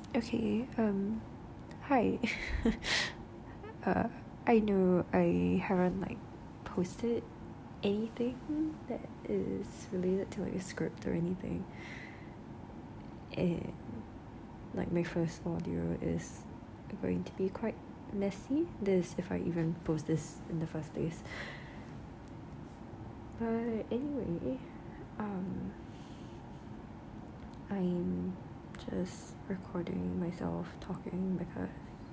Okay, hi. uh, I know I haven't posted anything that is related to a script or anything, and my first audio is going to be quite messy. This if I even post this in the first place. But anyway, I'm just recording myself talking because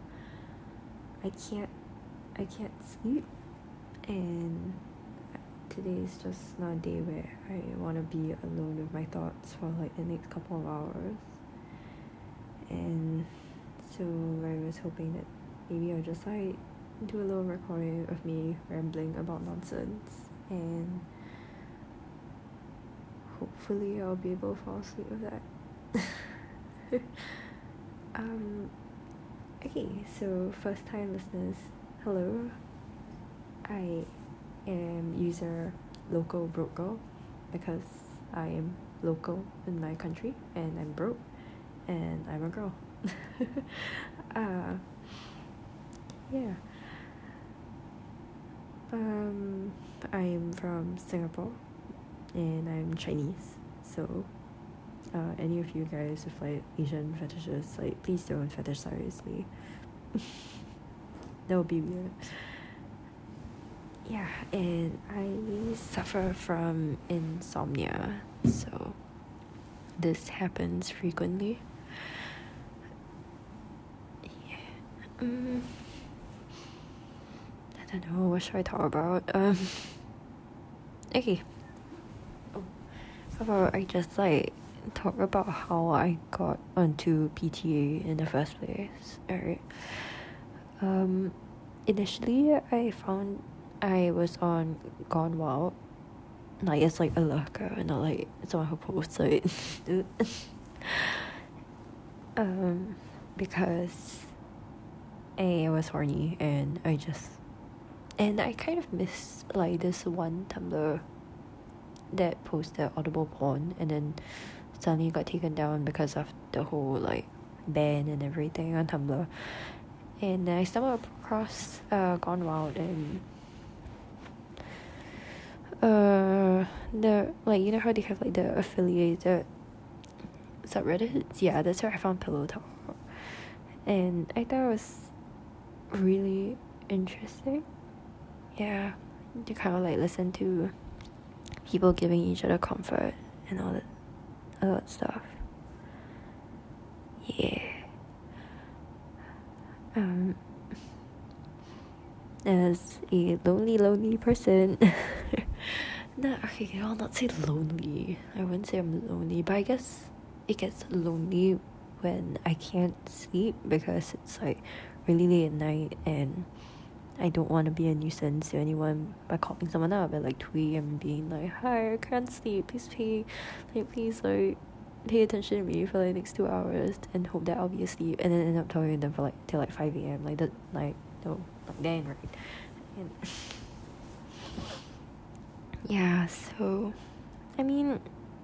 I can't sleep, and today is just not a day where I want to be alone with my thoughts for the next couple of hours. And so I was hoping that maybe I'll just do a little recording of me rambling about nonsense, and hopefully I'll be able to fall asleep with that. Okay, so first time listeners, hello. I am user local broke girl because I am local in my country and I'm broke and I'm a girl. Yeah. I'm from Singapore and I'm Chinese, so any of you guys with Asian fetishes, please don't fetishize me. That would be weird. Yeah, and I suffer from insomnia, so this happens frequently. Yeah. I don't know, what should I talk about? Okay. How about I just talk about how I got onto PTA in the first place. Alright. Initially I found I was on Gone Wild. It's a lurker, not someone who posts it. Because I was horny and I kind of missed this one Tumblr that posted audible porn and then suddenly got taken down because of the whole ban and everything on Tumblr. And I stumbled across Gone Wild, and the you know how they have the affiliated subreddits? Yeah, that's where I found Pillow Talk, and I thought it was really interesting. Yeah, to kind of listen to people giving each other comfort and all that stuff. Yeah. As a lonely person. No, okay, I'll not say lonely. I wouldn't say I'm lonely, but I guess it gets lonely when I can't sleep because it's really late at night and I don't want to be a nuisance to anyone by calling someone up at 2 a.m. being hi, I can't sleep, please pay attention to me for the next 2 hours and hope that I'll be asleep, and then end up talking to them for till 5 a.m. No, then right. And yeah, so I mean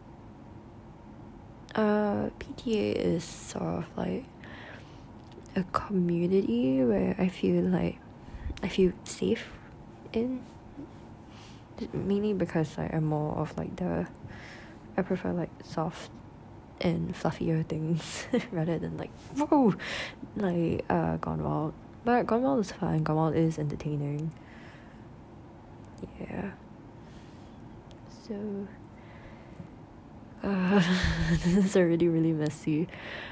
PTA is sort of a community where I feel safe in, mainly because I'm more of I prefer soft and fluffier things rather than whoa, Gone Wild. But Gone Wild is fun. Gone Wild is entertaining. Yeah. So this is already really messy.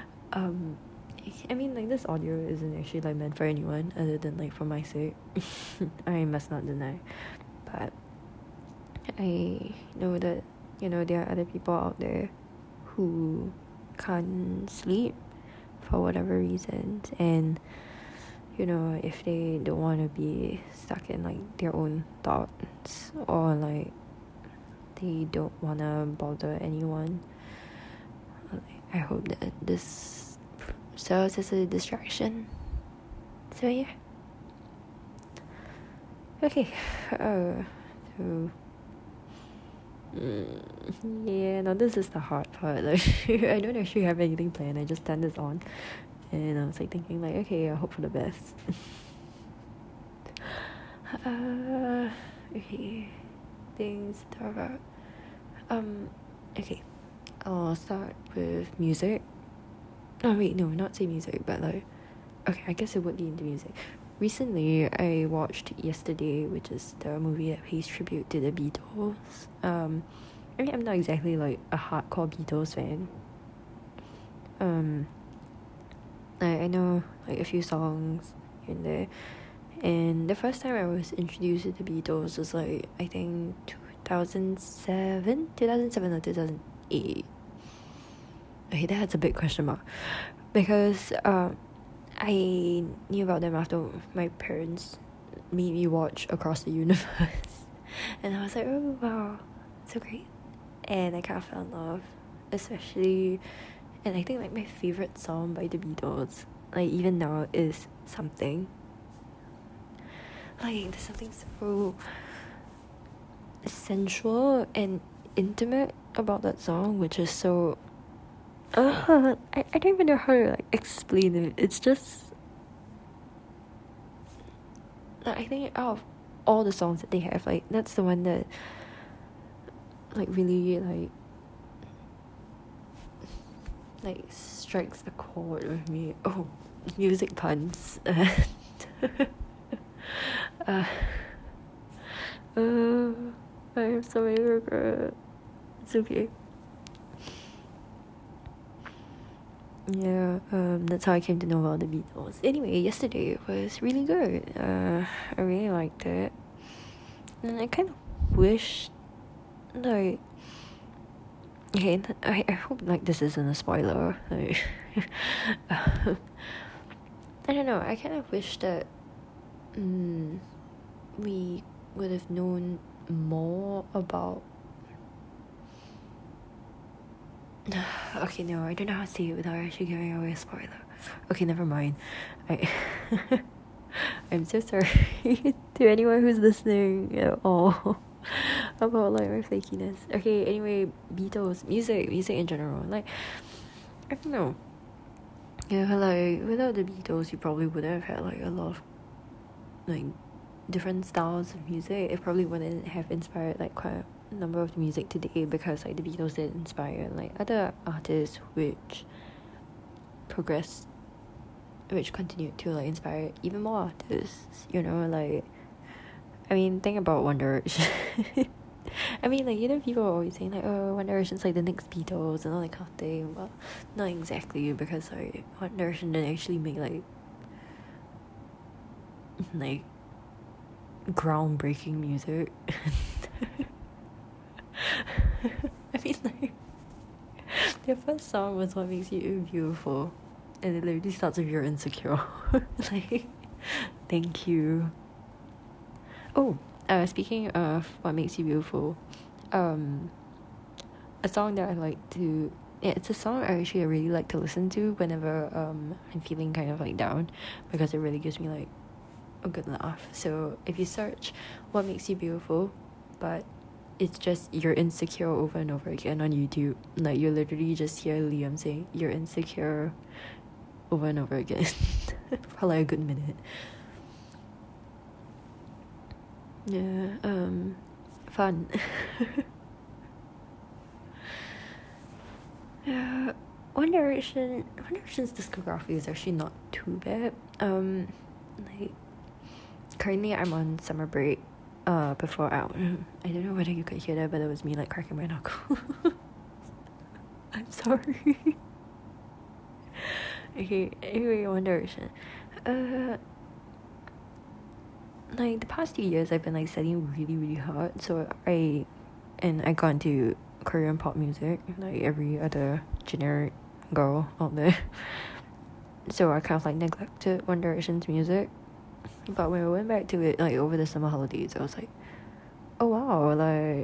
I mean this audio isn't actually meant for anyone other than for my sake. I must not deny. But I know that there are other people out there who can't sleep for whatever reasons, and if they don't want to be stuck in their own thoughts, or they don't want to bother anyone, I hope that this serves as a distraction. So yeah. Okay. So yeah, now this is the hard part. I don't actually have anything planned. I just turned this on and I was like thinking like, okay, I hope for the best. Okay, things to talk about. Okay, I'll start with music. Oh wait, no, not say music, but like, okay, I guess it would be into music. Recently, I watched Yesterday, which is the movie that pays tribute to the Beatles. I mean, I'm not exactly like a hardcore Beatles fan. I know like a few songs here and there. And the first time I was introduced to the Beatles was like, I think 2007 or 2008. Okay, that's a big question mark. Because I knew about them after my parents made me watch Across the Universe. And I was like, oh wow, so great. And I kind of fell in love. Especially, and I think like my favourite song by the Beatles, like even now, is Something. Like there's something so sensual and intimate about that song, which is so I don't even know how to like explain it. It's just like, I think out of all the songs that they have, like that's the one that like really like strikes a chord with me. Oh, music puns. I have so many regrets. It's okay. Yeah, that's how I came to know about the Beatles. Anyway, Yesterday was really good. I really liked it. And I kind of wish, like, okay, I hope, like, this isn't a spoiler. Like, I don't know, I kind of wish that, we would have known more about okay, no, I don't know how to say it without actually giving away a spoiler. Okay, never mind. I'm so sorry to anyone who's listening at all about like my flakiness. Okay, anyway, Beatles, music in general. Like, I don't know. Yeah, like without the Beatles, you probably wouldn't have had like a lot of like different styles of music. It probably wouldn't have inspired like quite a number of the music today, because like the Beatles did inspire like other artists which progressed, which continued to like inspire even more artists, you know. Like, I mean, think about One Direction. I mean, like, you know, people are always saying like, oh, One Direction's like the next Beatles and all that kind of thing. Well, not exactly, because like One Direction didn't actually make like groundbreaking music. I mean, like, their first song was What Makes You Beautiful, and it literally starts with You're Insecure. Like, thank you. Oh, speaking of What Makes You Beautiful, a song that I like to, yeah, it's a song I really like to listen to whenever I'm feeling kind of like down, because it really gives me like a good laugh. So if you search What Makes You Beautiful, but it's just You're Insecure over and over again on YouTube, like you literally just hear Liam saying You're Insecure over and over again for like a good minute. Yeah, fun. Yeah, One Direction's discography is actually not too bad. Like, currently I'm on summer break. Before out, I don't know whether you could hear that, but it was me like cracking my knuckle. I'm sorry. Okay, anyway, One Direction. Like the past 2 years, I've been like studying really, really hard. So I got into Korean pop music, like every other generic girl out there. So I kind of like neglected One Direction's music. But when I went back to it, like over the summer holidays, I was like, oh wow, like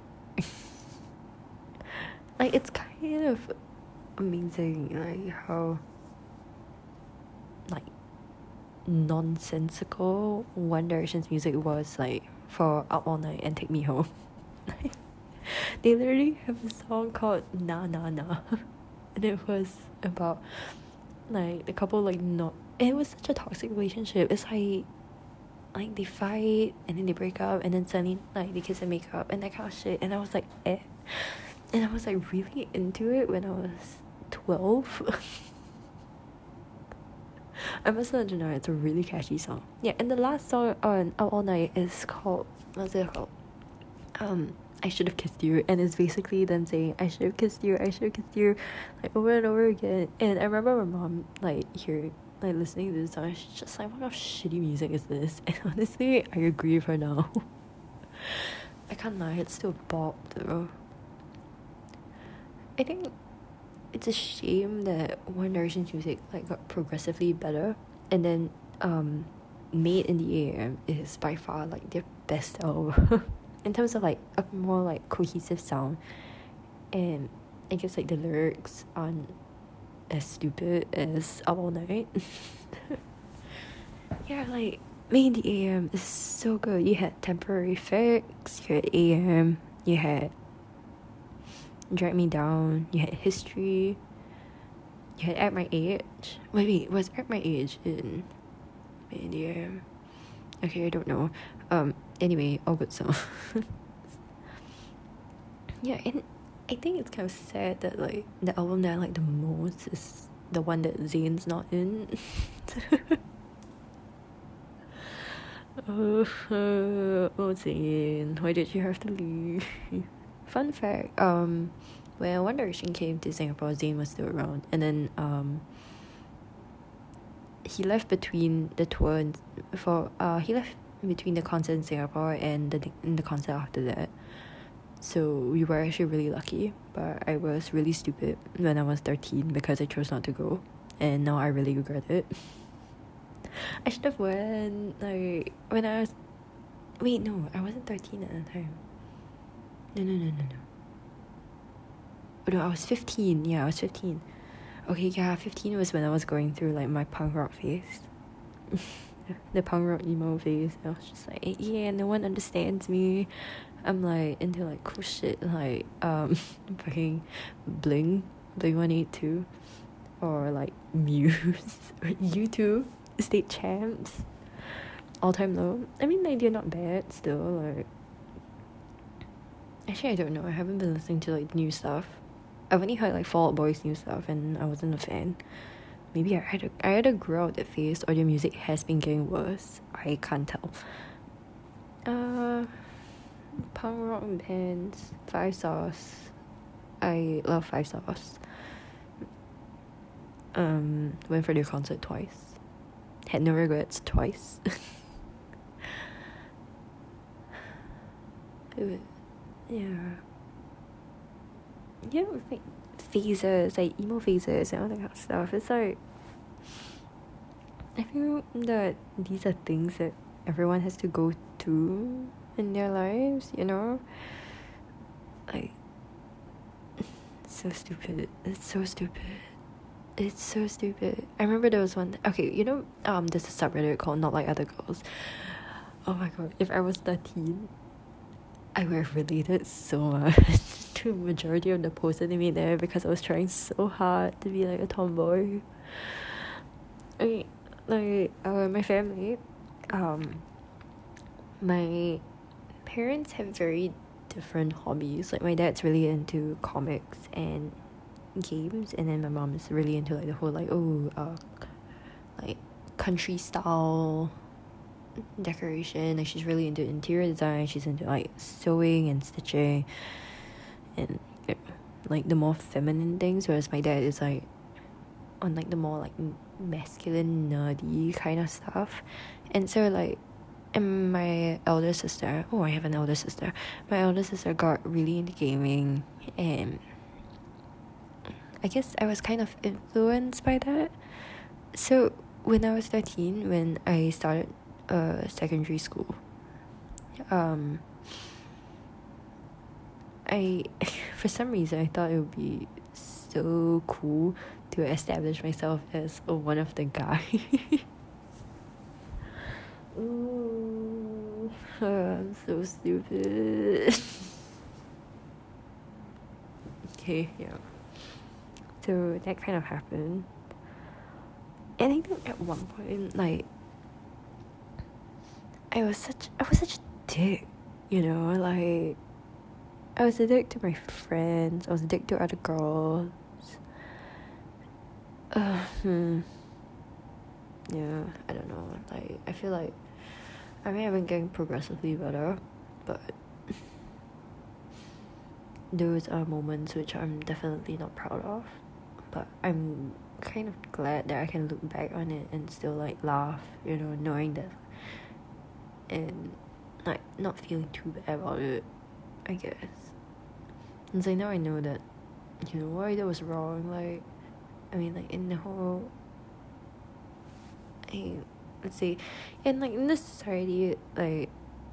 like it's kind of amazing, like how like nonsensical One Direction's music was, like for Up All Night and Take Me Home. Like, they literally have a song called Na Na Na, and it was about like the couple like not, it was such a toxic relationship. It's like they fight and then they break up and then suddenly like they kiss and make up and that kind of shit, and I was like and I was like really into it when I was 12. I must not deny it's a really catchy song. Yeah, and the last song on Out All Night is called, what's it called? I Should Have Kissed You, and it's basically them saying I should have kissed you, I should have kissed you, like over and over again. And I remember my mom like listening to this song, she's just like, what kind of shitty music is this? And honestly, I agree with her now. I can't lie, it's still bop though. I think it's a shame that One Direction's music like got progressively better, and then Made in the AM is by far like their best album in terms of like a more like cohesive sound, and I guess like the lyrics aren't as stupid as Up All Night. Yeah, like Made in the AM is so good. You had Temporary Fix, you had AM, you had Drag Me Down, you had History, you had At My Age. Wait, was At My Age in Made in the AM? Okay, I don't know. Anyway, all good songs. Yeah, and I think it's kind of sad that like the album that I like the most is the one that Zayn's not in. Oh, Zayn, why did you have to leave? Fun fact, when One Direction came to Singapore, Zayn was still around, and then he left between the tour and he left between the concert in Singapore and the concert after that. So we were actually really lucky, but I was really stupid when I was 13 because I chose not to go, and now I really regret it. I should have went like when I was, wait, no, I wasn't 13 at that time. No. Oh, no, I was 15. Yeah, I was 15. Okay, yeah, 15 was when I was going through like my punk rock phase. The punk rock emo phase. I was just like, yeah, no one understands me. I'm like into like cool shit like fucking Blink 182, or like Muse, or U2, State Champs, All Time Low. I mean, like they're not bad still. Like, actually, I don't know. I haven't been listening to like new stuff. I've only heard like Fall Out Boy's new stuff, and I wasn't a fan. Maybe I either grew out that phase, or their music has been getting worse. I can't tell. Punk rock bands, Five Sauce. I love Five Sauce. Went for their concert twice. Had no regrets twice. Yeah, like phases, like emo phases and all that kind of stuff. It's like, I feel that these are things that everyone has to go through in their lives, you know? Like, so stupid. It's so stupid. It's so stupid. I remember there was one, okay, you know, there's a subreddit called Not Like Other Girls. Oh my god, if I was 13, I would have related so much to the majority of the posts that they made there, because I was trying so hard to be like a tomboy. I mean, like, my family, my parents have very different hobbies. Like, my dad's really into comics and games, and then my mom is really into like the whole like like country style decoration. Like, she's really into interior design. She's into like sewing and stitching and like the more feminine things, whereas my dad is like on like the more like masculine nerdy kind of stuff. And so like, and my elder sister, I have an elder sister, my elder sister got really into gaming, and I guess I was kind of influenced by that. So when I was 13, when I started secondary school, I for some reason I thought it would be so cool to establish myself as one of the guys. Ooh, I'm so stupid. Okay, yeah. So that kind of happened. And I think at one point, like, I was such a dick, you know, like, I was a dick to my friends, I was a dick to other girls. Yeah, I don't know, like, I feel like I mean I've been getting progressively better, but those are moments which I'm definitely not proud of, but I'm kind of glad that I can look back on it and still like laugh, you know, knowing that, and like not feeling too bad about it, I guess. And so now I know that, you know, why that was wrong. Like, I mean, like, in the whole, let's say, in like in this society, like,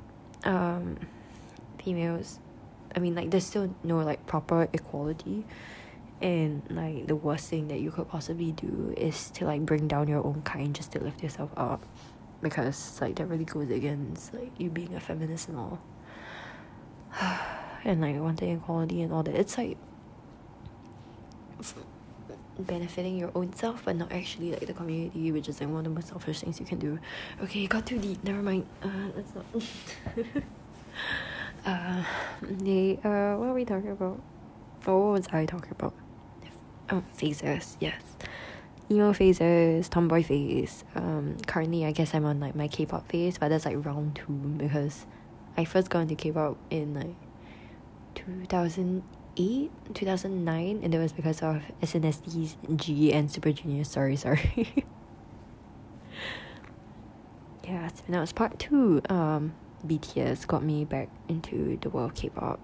females, I mean, like, there's still no like proper equality, and like the worst thing that you could possibly do is to like bring down your own kind just to lift yourself up, because like that really goes against like you being a feminist and all. And like wanting equality and all that, it's like benefiting your own self but not actually like the community, which is like one of the most selfish things you can do. Okay, got too deep, never mind. Let's not. What are we talking about? Oh, what was I talking about? Phases, yes. Emo phases, tomboy phase. Currently I guess I'm on like my K-pop phase, but that's like round 2 because I first got into K-pop in like 2008, 2009, and it was because of SNSD, G, and Super Junior. Sorry. Yeah, and that was part 2. BTS got me back into the world of K-pop.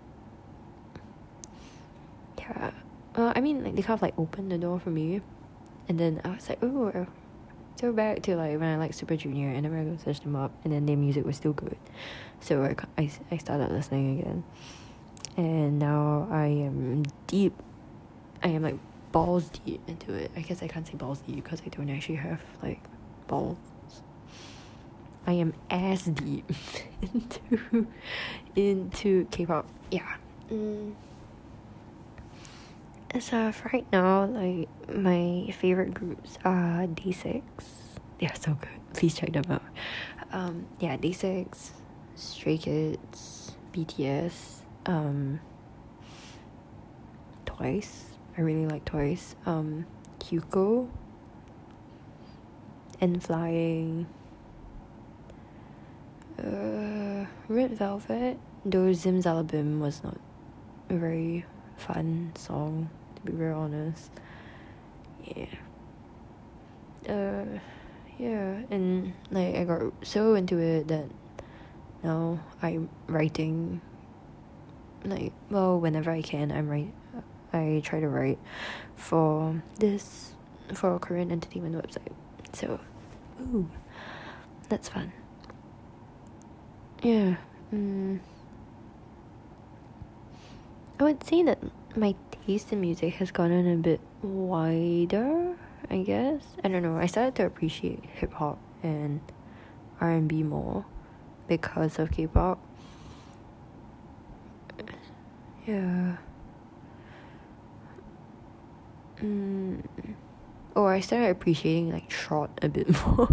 Yeah, I mean, like, they kind of like opened the door for me, and then I was like, oh, so back to like when I liked Super Junior, and then I go search them up, and then their music was still good, so I started listening again, and now I am like balls deep into it. I guess I can't say balls deep because I don't actually have like balls. I am ass deep into K-pop. Yeah. So for right now, like, my favorite groups are Day6. They're so good. Please check them out. Yeah, Day6, Stray Kids, BTS, Twice. I really like Twice. Kyuko, N.Flying, Red Velvet. Though Zimzalabim was not a very fun song, to be very honest. Yeah, and like I got so into it that now I'm writing, like, well, whenever I can, I try to write for a Korean entertainment website. So, ooh, that's fun. Yeah. I would say that my taste in music has gotten a bit wider, I guess. I don't know. I started to appreciate hip hop and R&B more because of K-pop. Yeah. I started appreciating like trot a bit more.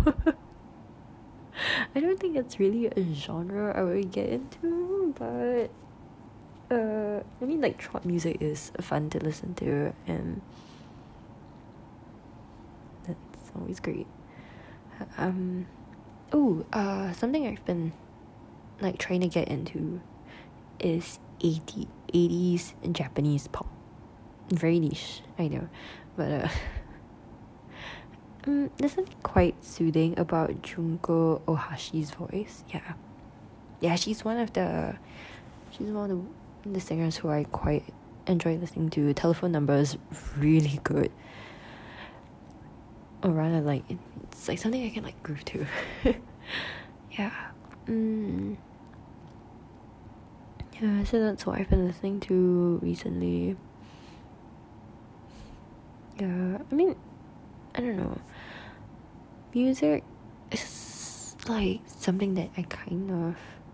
I don't think it's really a genre I would get into, but I mean, like, trot music is fun to listen to, and that's always great. Something I've been like trying to get into is 80s Japanese pop. Very niche, I know, but there's something quite soothing about Junko Ohashi's voice. Yeah, she's one of the singers who I quite enjoy listening to. Telephone Number is really good, or rather, like, it's like something I can like groove to. Yeah. Yeah, so that's what I've been listening to recently. Yeah, I mean, I don't know. Music is like something that I kind of,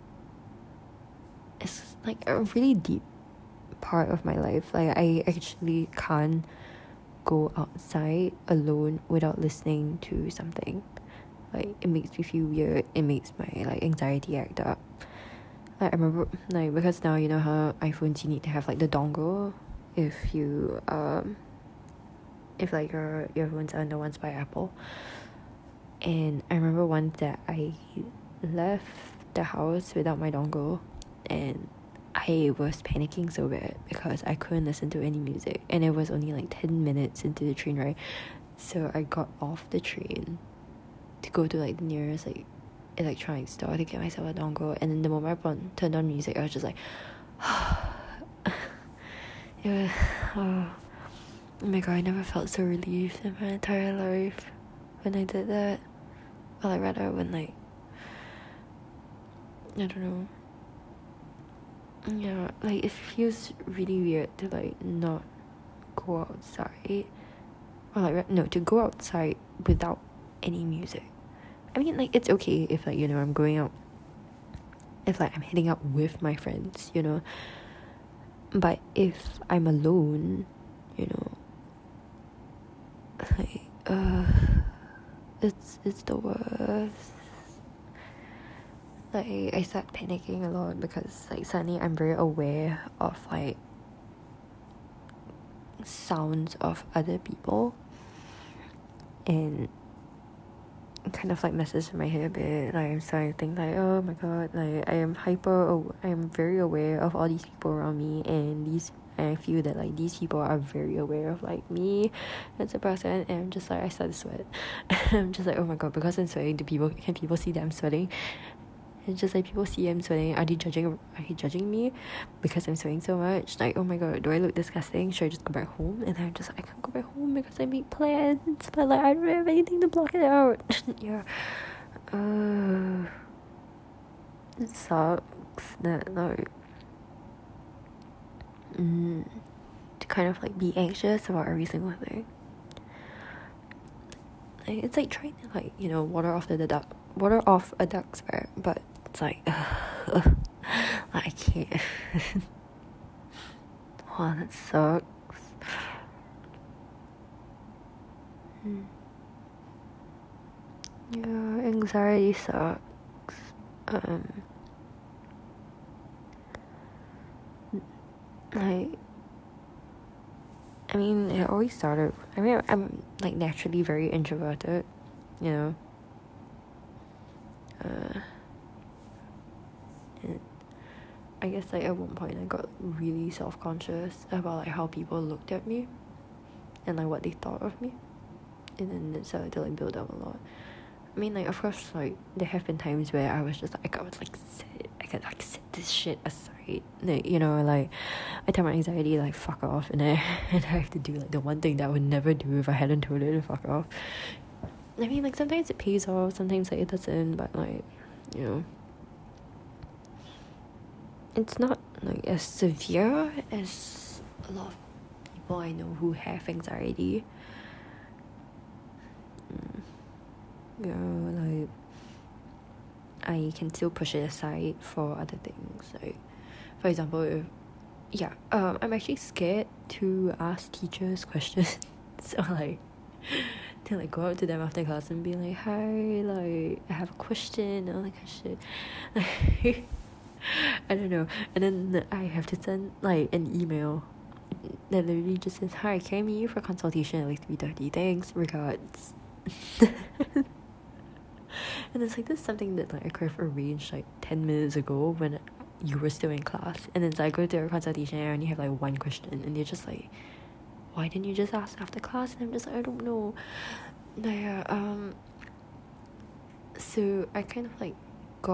it's like a really deep part of my life. Like, I actually can't go outside alone without listening to something. Like, it makes me feel weird. It makes my like anxiety act up. Like, I remember, like, because now you know how iPhones, you need to have like the dongle if you if like your earphones are the ones by Apple. And I remember once that I left the house without my dongle, and I was panicking so bad because I couldn't listen to any music, and it was only like 10 minutes into the train ride. So I got off the train to go to like the nearest like electronics store to get myself a dongle, and then the moment I turned on music, I was just like it was, oh my god, I never felt so relieved in my entire life when I did that. Or like rather when like, I don't know, yeah, like it feels really weird to like not go outside, or like no, to go outside without any music. I mean, like, it's okay if like, you know, I'm going out, if like I'm heading out with my friends, you know, but if I'm alone, you know, like it's the worst. Like, I start panicking a lot because like suddenly I'm very aware of like sounds of other people, and it kind of like messes with my head a bit. Like, I'm starting to think like, oh my god, like I am very aware of all these people around me, and I feel that like these people are very aware of like me as a person, and I'm just like, I start to sweat. I'm just like, oh my god, because I'm sweating, can people see that I'm sweating? It's just like, people see I'm sweating, are they judging me because I'm sweating so much? Like, oh my god, do I look disgusting? Should I just go back home? And then I'm just like, I can't go back home because I make plans, but like I don't have anything to block it out. Yeah. It sucks that like to kind of like be anxious about every single thing. Like, it's like trying to like, you know, water off a duck's back, but it's like I can't. Wow, that sucks. Yeah, anxiety sucks. Like, I mean, it always started. I mean, I'm like naturally very introverted, you know. And I guess like at one point I got really self-conscious about like how people looked at me and like what they thought of me, and then it started to like build up a lot. I mean, like, of course, like there have been times where I was just like, I could set this shit aside, like, you know, like I tell my anxiety like fuck off, and I have to do like the one thing that I would never do if I hadn't told it to fuck off. I mean, like, sometimes it pays off, sometimes like it doesn't, but like, you know, it's not like as severe as a lot of people I know who have anxiety. Yeah, like I can still push it aside for other things. Like, for example, I'm actually scared to ask teachers questions. So like, to like go up to them after class and be like, hi, like I have a question, all that kind of shit. I don't know. And then I have to send like an email that literally just says, hi, can I meet you for consultation at like 3:30? Thanks, regards. And it's like, this is something that like I could have arranged like 10 minutes ago when you were still in class. And then so I go to a consultation and I only have like one question, and they're just like, why didn't you just ask after class? And I'm just like, I don't know. So I kind of like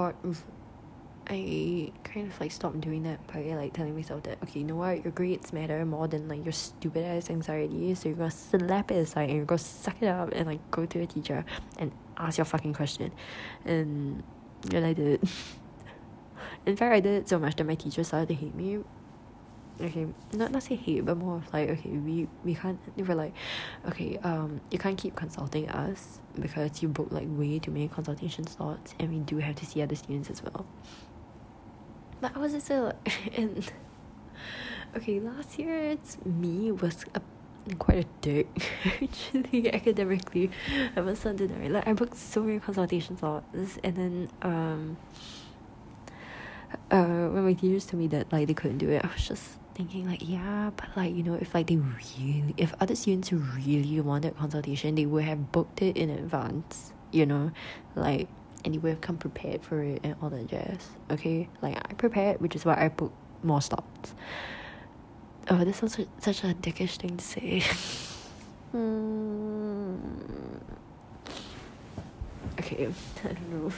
stopped doing that by like telling myself that, okay, you know what, your grades matter more than like your stupid ass anxiety, so you're gonna slap it aside and you're gonna suck it up and like go to a teacher and ask your fucking question. And I did. In fact, I did it so much that my teacher started to hate me. Okay, not say hate, but more of like, okay, we can't, they were like, okay, you can't keep consulting us because you booked like way too many consultation slots, and we do have to see other students as well. But I was just like, and okay, last year's me was quite a dick actually academically. I must not deny. Like I booked so many consultation slots, and then when my teachers told me that like they couldn't do it, I was just thinking like, yeah, but like, you know, if like if other students really wanted consultation, they would have booked it in advance, you know, like, and they would have come prepared for it and all that jazz. Okay, like I prepared, which is why I booked more slots. Oh, this was such a dickish thing to say. Okay, I don't know.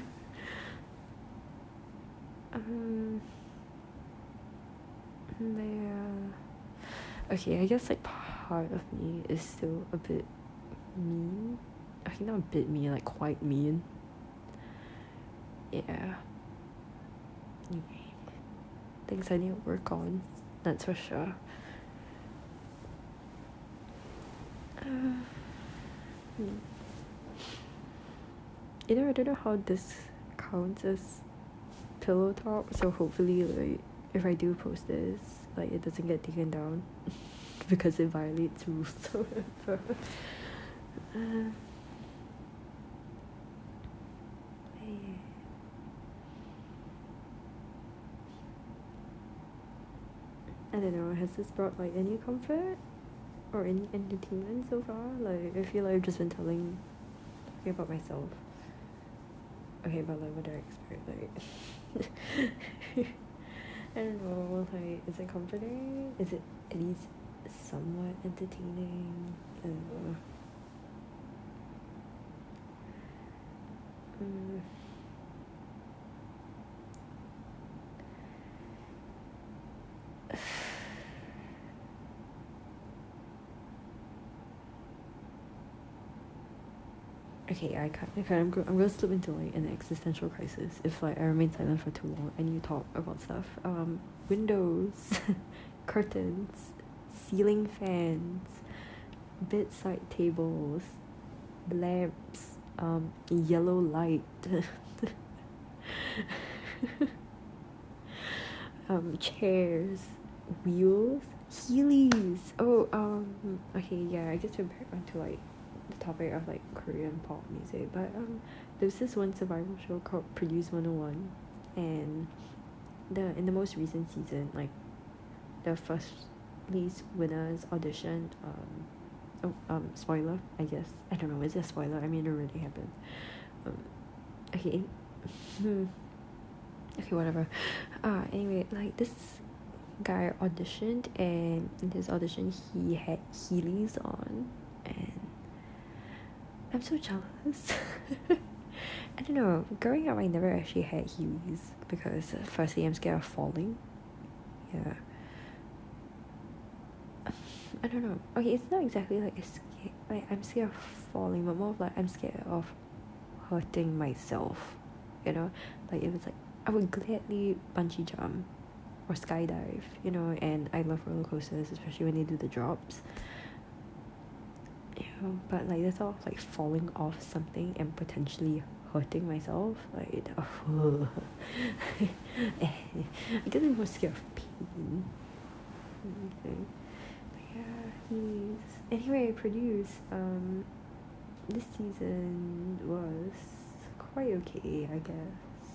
Yeah. Okay, I guess like part of me is still a bit mean. Okay, not a bit mean, like quite mean. Yeah. Okay. Things I need to work on, that's for sure. You know, I don't know how this counts as pillow talk, so hopefully like if I do post this, like it doesn't get taken down because it violates rules or whatever. I don't know, has this brought like any comfort or any entertainment so far? Like I feel like I've just been talking about myself. Okay, but like what do I expect? Like I don't know, like is it comforting? Is it at least somewhat entertaining? I don't know. Okay, I'm gonna slip into like an existential crisis if like I remain silent for too long and you talk about stuff. Windows, curtains, ceiling fans, bedside tables, lamps, yellow light, chairs, wheels, Heelys. Oh, okay, yeah, I guess we're back onto like the topic of like Korean pop music, but there's this one survival show called Produce 101, and in the most recent season, like the first place winners audition, spoiler, I guess, I don't know, is it a spoiler? I mean, it already happened. Okay. Okay, whatever. Anyway, like this guy auditioned, and in his audition he had Heelys on, and I'm so jealous. I don't know, growing up I never actually had Heelys because firstly I'm scared of falling. Yeah. I don't know. Okay, it's not exactly like I'm scared of falling, but more of like I'm scared of hurting myself. You know? Like if it's like I would gladly bungee jump or skydive, you know, and I love roller coasters, especially when they do the drops. You know, but like that's all like falling off something and potentially hurting myself. Like I guess I'm more scared of pain. Okay. But yeah, anyway, Produce this season was quite okay, I guess.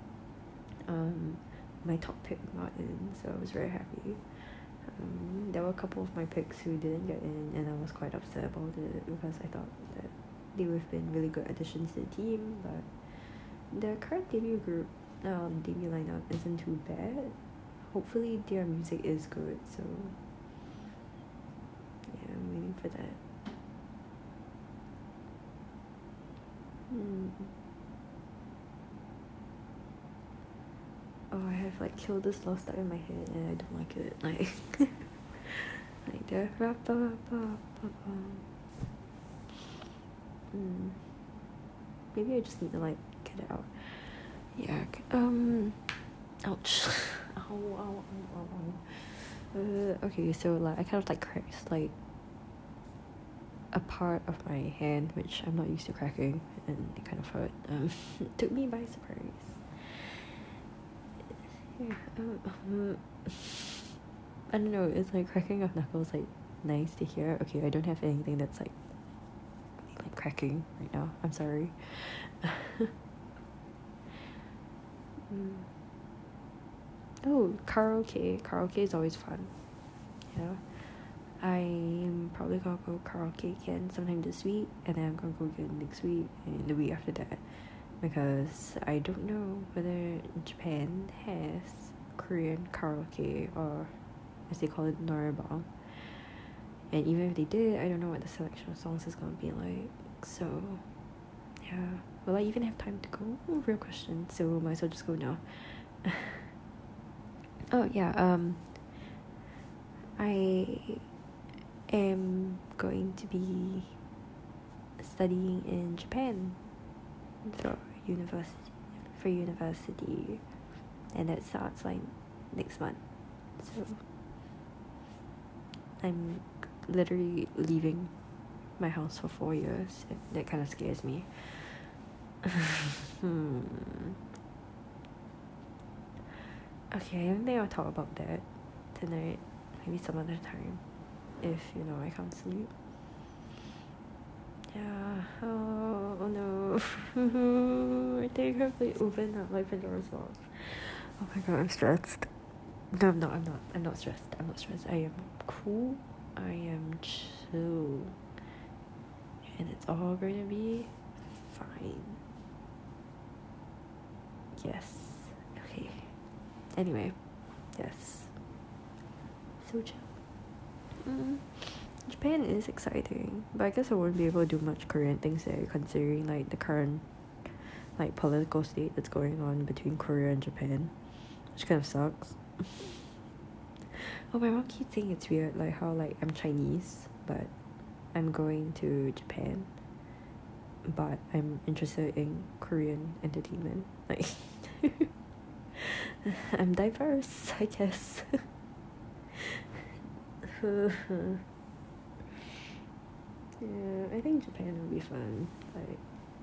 My top pick got in, so I was very happy. There were a couple of my picks who didn't get in, and I was quite upset about it because I thought that they would have been really good additions to the team, but the current debut group, debut lineup isn't too bad. Hopefully their music is good, so yeah, I'm waiting for that. Oh, I have like killed this love stuck in my head and I don't like it. Like the maybe I just need to like get it out. Yeah. Ouch. Ow. Okay, so like I kind of like cracked like a part of my hand, which I'm not used to cracking, and it kind of hurt. Took me by surprise. Yeah. I don't know. It's like cracking of knuckles like nice to hear. Okay, I don't have anything that's like cracking right now. I'm sorry. Oh, karaoke. Karaoke is always fun. Yeah. I'm probably gonna go karaoke again sometime this week, and then I'm gonna go again next week and the week after that, because I don't know whether Japan has Korean karaoke, or as they call it, noraebang. And even if they did, I don't know what the selection of songs is gonna be like. So yeah, will I even have time to go? Oh, real question. So might as well just go now. Oh yeah, I am going to be studying in Japan for university, and that starts like next month. So I'm literally leaving my house for 4 years, and that kind of scares me. Okay, I don't think I'll talk about that tonight. Maybe some other time, if I can't sleep. Yeah. Oh no. I think I've opened up my Pandora's box. Oh my god, I'm stressed. No, I'm not. I'm not stressed. I am cool. I am chill. And it's all going to be fine. Yes. Okay. Anyway. Yes. So chill. Japan is exciting, but I guess I won't be able to do much Korean things there, considering like the current like political state that's going on between Korea and Japan, which kind of sucks. Oh, my mom keeps saying it's weird, like how like I'm Chinese, but I'm going to Japan, but I'm interested in Korean entertainment. Like I'm diverse, I guess. Yeah, I think Japan will be fun. Like,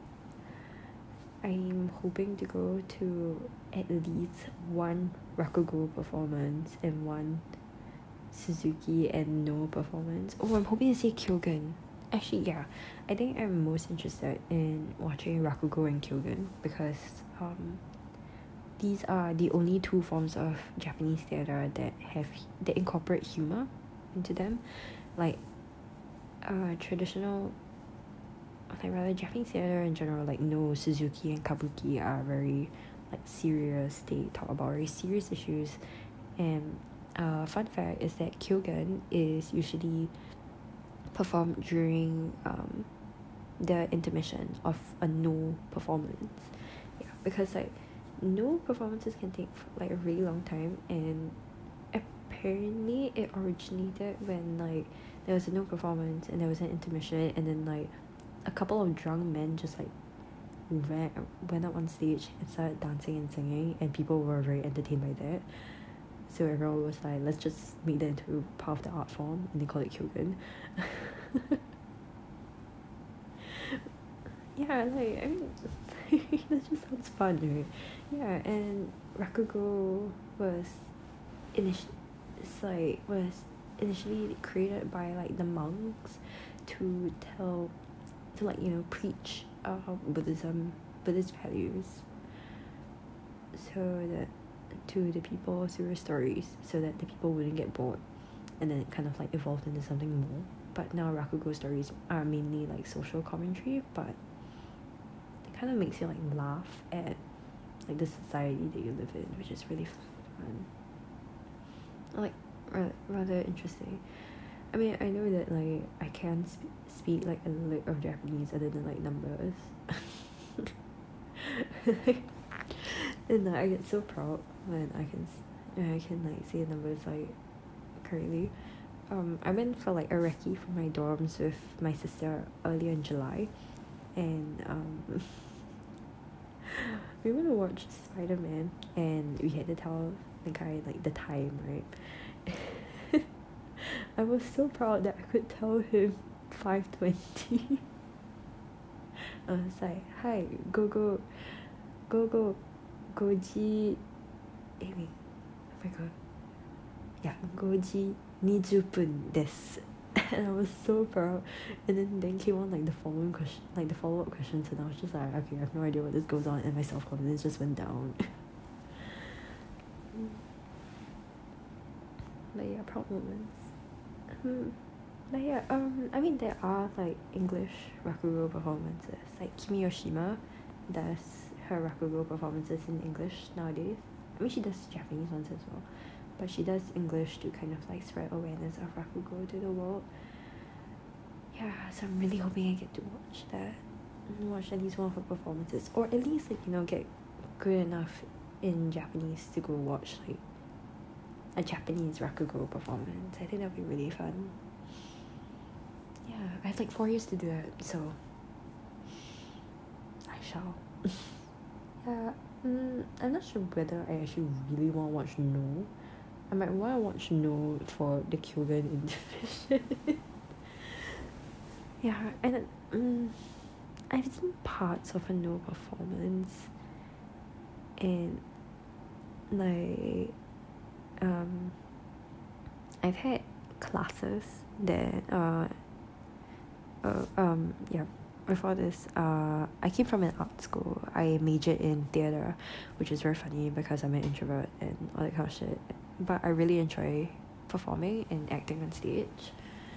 I'm hoping to go to at least one Rakugo performance and one Suzuki and No performance. Oh, I'm hoping to see Kyogen. Actually, yeah, I think I'm most interested in watching Rakugo and Kyogen, because these are the only two forms of Japanese theatre that incorporate humor into them. Like traditional, like rather Japanese theatre in general, like No, Suzuki and Kabuki are very like serious. They talk about very serious issues. And fun fact is that Kyogen is usually performed during the intermission of a No performance. Yeah, because like No performances can take like a really long time, and apparently it originated when like there was a No performance and there was an intermission, and then like a couple of drunk men just like went up on stage and started dancing and singing, and people were very entertained by that. So everyone was like, let's just make that into part of the art form, and they call it Kyogen. Yeah, like I mean that just sounds fun, right? Yeah, and Rakugo was initially created by like the monks to preach Buddhist values, so that to the people through stories, so that the people wouldn't get bored, and then it kind of like evolved into something more. But now Rakugo stories are mainly like social commentary, but it kind of makes you like laugh at like the society that you live in, which is really fun, like rather interesting. I mean, I know that like I can speak like a little of Japanese other than like numbers. And I get so proud when I can like say numbers like correctly. I went for like a recce for my dorms with my sister earlier in July, and we went to watch Spider-Man, and we had to tell the guy like the time, right? I was so proud that I could tell him 5:20. I was like, hi, go, goji. Wait, oh my god. Yeah, 5時20分です. And I was so proud. And then came on like the following question, like the follow-up questions, and I was just like, okay, I have no idea what this goes on, and my self-confidence just went down. But yeah, proud moments. But yeah, I mean there are like English rakugo performances. Like Kimi Yoshima does her rakugo performances in English nowadays. I mean she does Japanese ones as well, but she does English to kind of like spread awareness of rakugo to the world. Yeah, so I'm really hoping I get to watch that, and watch at least one of her performances, or at least like, you know, get good enough in Japanese to go watch like a Japanese rakugo performance. I think that'd be really fun. Yeah, I have like 4 years to do that, so I shall. Yeah, I'm not sure whether I actually really want to watch No. I might want to watch No for the Kyogen intermission. Yeah, and I've seen parts of a No performance, and like I've had classes that yeah, before this I came from an art school. I majored in theatre, which is very funny because I'm an introvert and all that kind of shit, but I really enjoy performing and acting on stage.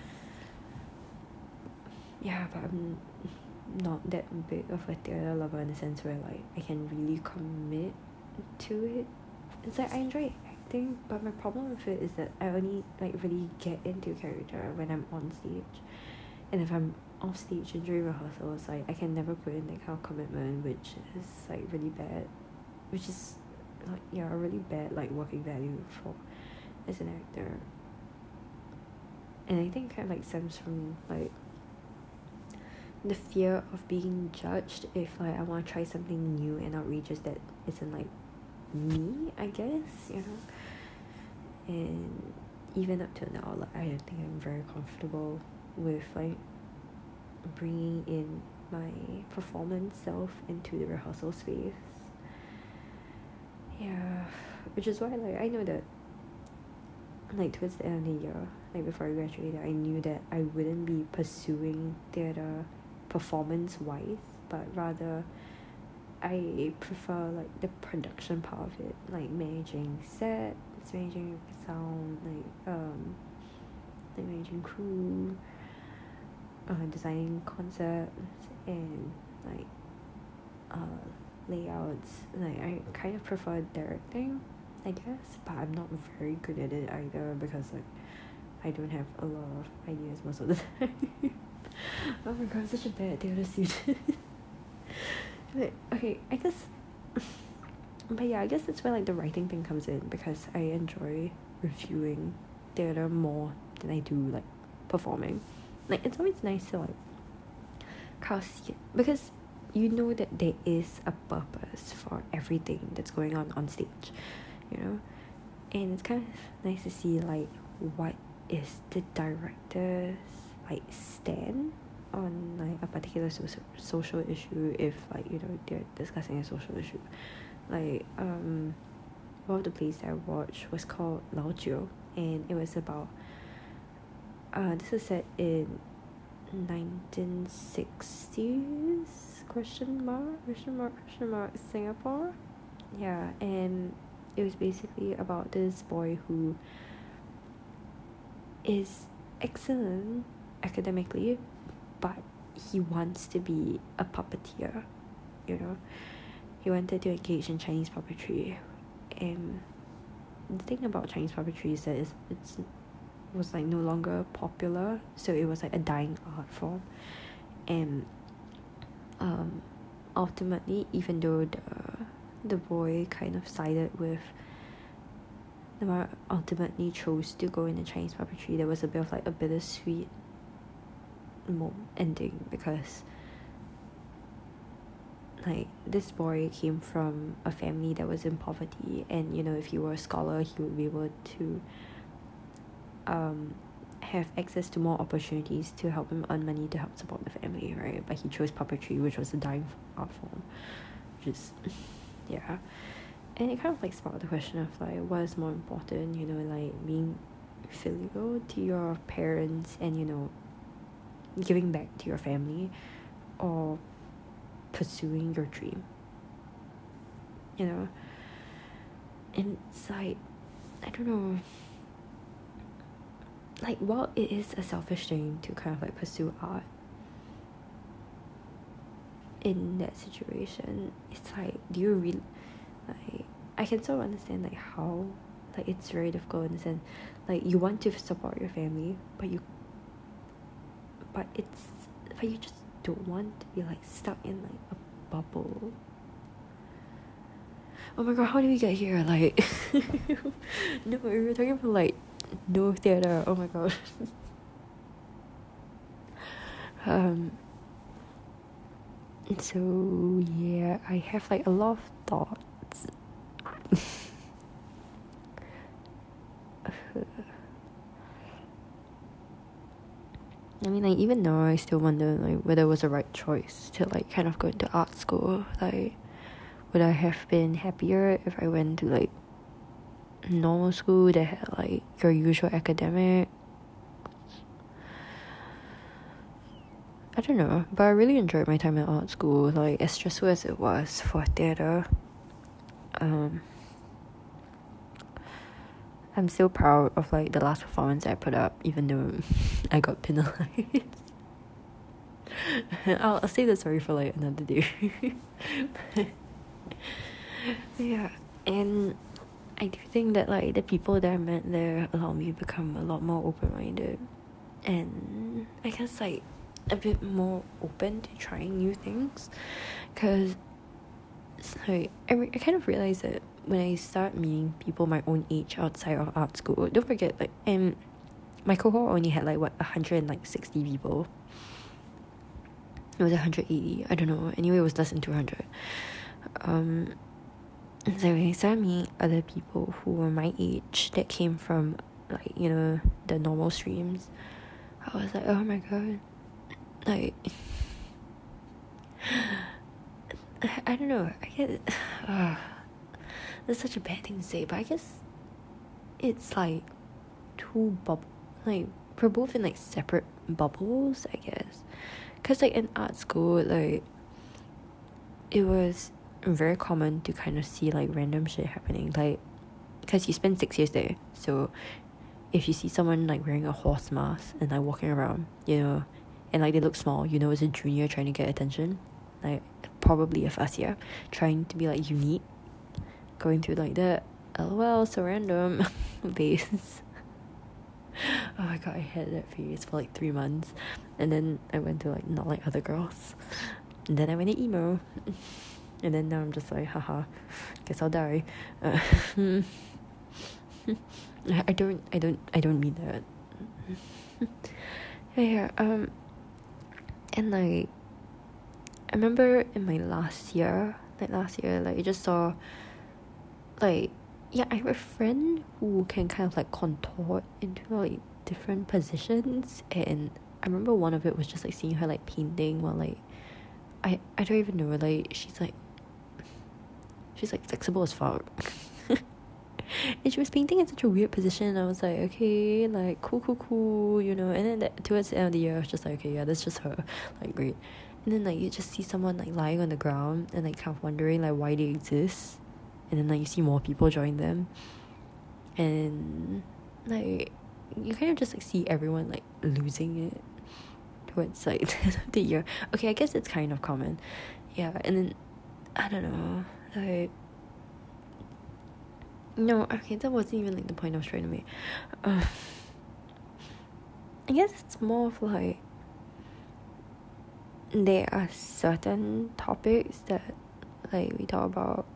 Yeah, but I'm not that big of a theatre lover in the sense where like I can really commit to it. It's like I enjoy acting, but my problem with it is that I only like really get into character when I'm on stage. And if I'm off stage and during rehearsals, like I can never put in that kind of commitment, which is like really bad. Which is like, yeah, a really bad like working value for as an actor. And I think it kind of like stems from like the fear of being judged if like I want to try something new and outrageous that isn't like me, I guess, you know. And even up till now, like I don't think I'm very comfortable with like bringing in my performance self into the rehearsal space. Yeah, which is why like I know that like towards the end of the year, like before I graduated, I knew that I wouldn't be pursuing theatre performance wise, but rather I prefer like the production part of it, like managing sets, managing sound, like managing crew, designing concepts and like layouts. Like I kind of prefer directing, I guess, but I'm not very good at it either because like I don't have a lot of ideas most of the time. Oh my god, I'm such a bad theatre student. But okay, I guess but yeah, I guess that's where like the writing thing comes in, because I enjoy reviewing theatre more than I do like performing. Like it's always nice to like kind of see it, because you know that there is a purpose for everything that's going on stage, you know. And it's kind of nice to see like what is the director's like stand on like a particular social issue, if like, you know, they're discussing a social issue. Like one of the plays that I watched was called Lao Jiu, and it was about this is set in 1960s question mark Singapore. Yeah, and it was basically about this boy who is excellent academically, but he wants to be a puppeteer, you know. He wanted to engage in Chinese puppetry, and the thing about Chinese puppetry is that it was like no longer popular, so it was like a dying art form. And ultimately, even though the boy kind of sided with the ultimately chose to go into Chinese puppetry, there was a bit of like a bittersweet ending, because like this boy came from a family that was in poverty, and you know, if he were a scholar, he would be able to have access to more opportunities to help him earn money to help support the family, right? But he chose puppetry, which was a dying art form, which is yeah. And it kind of like sparked the question of like what is more important, you know, like being filial to your parents and, you know, giving back to your family, or pursuing your dream, you know. And it's like, I don't know, like, while it is a selfish thing to kind of like pursue art in that situation, it's like, do you really, like, I can sort of understand like how, like, it's very difficult in the sense, like, you want to support your family, but you just don't want to be like stuck in like a bubble. Oh my god, how did we get here? Like, no, we were talking about like no theater. Oh my god. So yeah, I have like a lot of thoughts. I mean, like, even now I still wonder like whether it was the right choice to like kind of go into art school. Like, would I have been happier if I went to like normal school that had like your usual academic? I don't know, but I really enjoyed my time at art school, like, as stressful as it was for theatre. I'm still proud of like the last performance I put up, even though I got penalized. I'll save the story for like another day. Yeah, and I do think that like the people that I met there allowed me to become a lot more open-minded, and I guess like a bit more open to trying new things, because it's like I kind of realized that when I start meeting people my own age outside of art school, don't forget, like, and my cohort only had like 160 people. It was 180, I don't know, anyway it was less than 200. So when I started meeting other people who were my age that came from like, you know, the normal streams, I was like, oh my god, like, I don't know, I get that's such a bad thing to say, but I guess it's like two bubbles, like, we're both in like separate bubbles, I guess, because like in art school, like, it was very common to kind of see like random shit happening, like, because you spend 6 years there, so if you see someone like wearing a horse mask and like walking around, you know, and like they look small, you know, it's a junior trying to get attention, like probably a first year trying to be like unique, going through like the LOL so random phase. Oh my god, I had that phase for like 3 months, and then I went to like not like other girls, and then I went to emo, and then now I'm just like, haha, guess I'll die. I don't mean that. Yeah, and like, I remember in my last year, like I just saw, like, yeah, I have a friend who can kind of like contort into like different positions, and I remember one of it was just like seeing her like painting while like, I don't even know, like, she's like flexible as fuck. And she was painting in such a weird position, and I was like, okay, like, cool, you know. And then towards the end of the year I was just like, okay, yeah, that's just her, like, great. And then like you just see someone like lying on the ground and like kind of wondering like why they exist, and then like you see more people join them, and like you kind of just like see everyone like losing it towards like the end of the year. Okay, I guess it's kind of common, yeah. And then I don't know, like, no, okay, that wasn't even like the point I was trying to make. I guess it's more of like, there are certain topics that like we talk about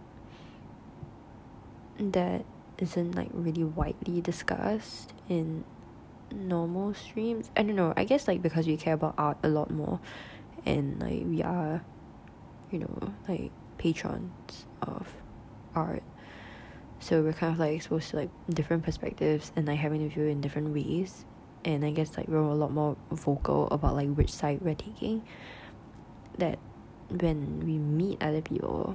that isn't like really widely discussed in normal streams. I don't know, I guess like because we care about art a lot more, and like we are, you know, like patrons of art, so we're kind of like exposed to like different perspectives and like having to view it in different ways. And I guess like we're a lot more vocal about like which side we're taking, that when we meet other people,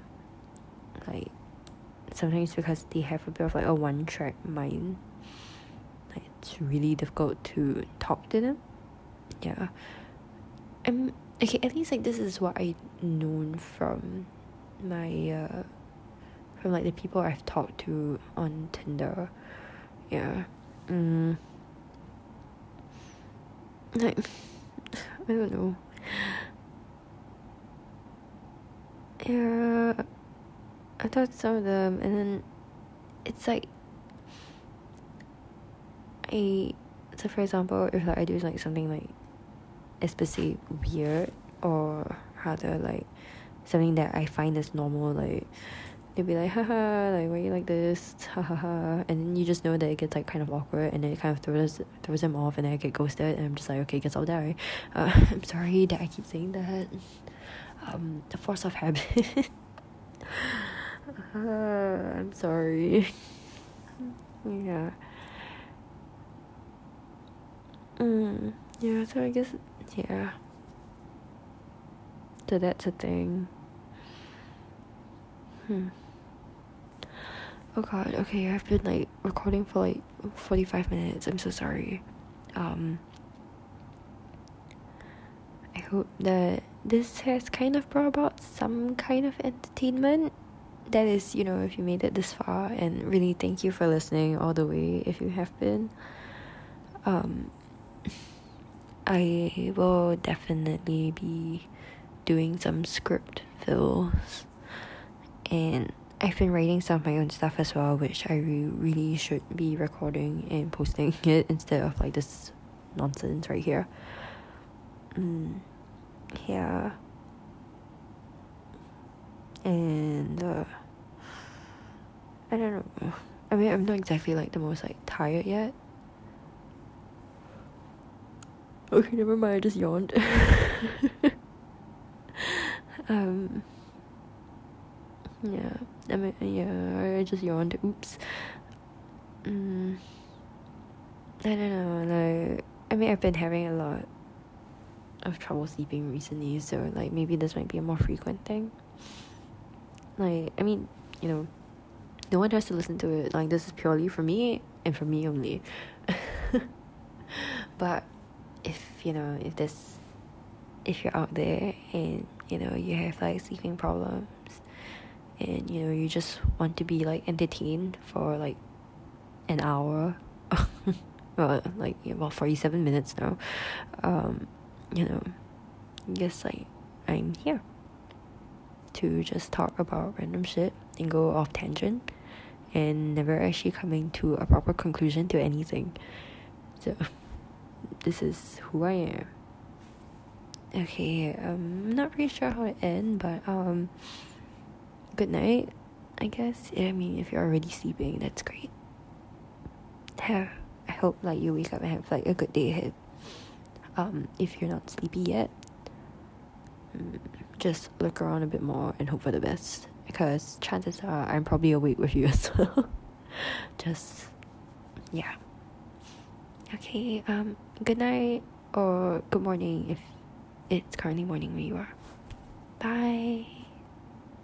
like, sometimes because they have a bit of like a one-track mind, like it's really difficult to talk to them. Yeah. Okay, at least like this is what I known from my from like the people I've talked to on Tinder. Yeah. Like I don't know. Yeah, I talked to some of them, and then it's like so for example, if like I do like something like especially weird, or rather like something that I find is normal, like they'll be like, haha, like why you like this, hahaha, and then you just know that it gets like kind of awkward, and then it kind of throws them off, and then I get ghosted, and I'm just like, okay, guess I'll die. I'm sorry that I keep saying that. The force of habit. I'm sorry. Yeah. Yeah, so I guess, yeah. So that's a thing. Oh god, okay, I've been like recording for like 45 minutes. I'm so sorry. I hope that this has kind of brought about some kind of entertainment. That is, if you made it this far, and really thank you for listening all the way if you have been. I will definitely be doing some script fills, and I've been writing some of my own stuff as well, which I really should be recording and posting it instead of like this nonsense right here. Yeah. And I don't know. I mean, I'm not exactly like the most like tired yet. Okay, never mind, I just yawned. Yeah, I mean, yeah, I just yawned. Oops. I don't know, like, I mean, I've been having a lot of trouble sleeping recently, so like maybe this might be a more frequent thing. Like, I mean, no one has to listen to it. Like, this is purely for me and for me only. But if you're out there and you have like sleeping problems, and you just want to be like entertained for like an hour, well, like about 47 minutes now, guess like I'm here to just talk about random shit and go off tangent and never actually coming to a proper conclusion to anything. So this is who I am. Okay, I'm not really sure how to end, but good night, I guess. I mean, if you're already sleeping, that's great. I hope like you wake up and have like a good day ahead. If you're not sleepy yet, just look around a bit more and hope for the best, because chances are I'm probably awake with you as well. Just, yeah. Okay, good night or good morning if it's currently morning where you are. Bye.